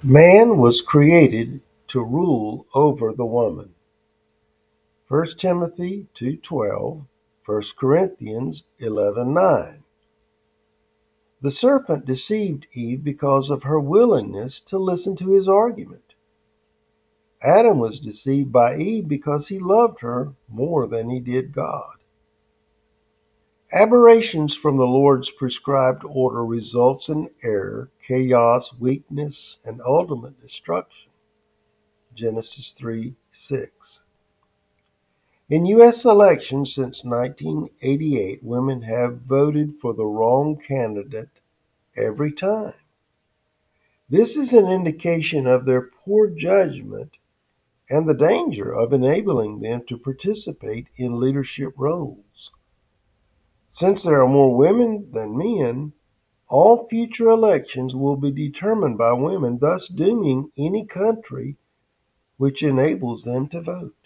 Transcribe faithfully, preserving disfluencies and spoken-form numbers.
Man was created to rule over the woman. First Timothy two twelve, First Corinthians eleven nine. The serpent deceived Eve because of her willingness to listen to his argument. Adam was deceived by Eve because he loved her more than he did God. Aberrations from the Lord's prescribed order results in error, chaos, weakness, and ultimate destruction. Genesis three six. In U S elections since nineteen eighty-eight, women have voted for the wrong candidate every time. This is an indication of their poor judgment and the danger of enabling them to participate in leadership roles. Since there are more women than men, all future elections will be determined by women, thus dooming any country which enables them to vote.